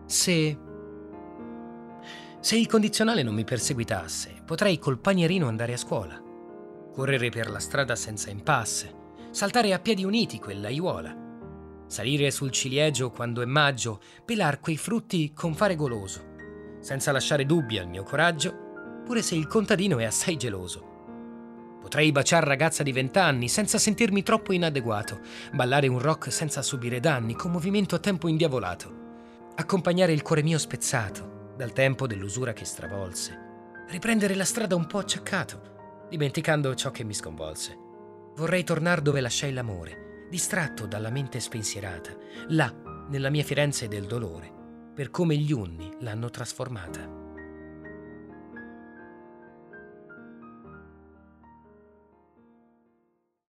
Se... Se il condizionale non mi perseguitasse, potrei col panierino andare a scuola, correre per la strada senza impasse, saltare a piedi uniti quell'aiuola, salire sul ciliegio quando è maggio, pelar quei frutti con fare goloso, senza lasciare dubbi al mio coraggio, pure se il contadino è assai geloso. Potrei baciar ragazza di 20 anni senza sentirmi troppo inadeguato, ballare un rock senza subire danni, con movimento a tempo indiavolato, accompagnare il cuore mio spezzato dal tempo dell'usura che stravolse, riprendere la strada un po' acciaccato, dimenticando ciò che mi sconvolse. Vorrei tornar dove lasciai l'amore, distratto dalla mente spensierata, là, nella mia Firenze del dolore, per come gli unni l'hanno trasformata.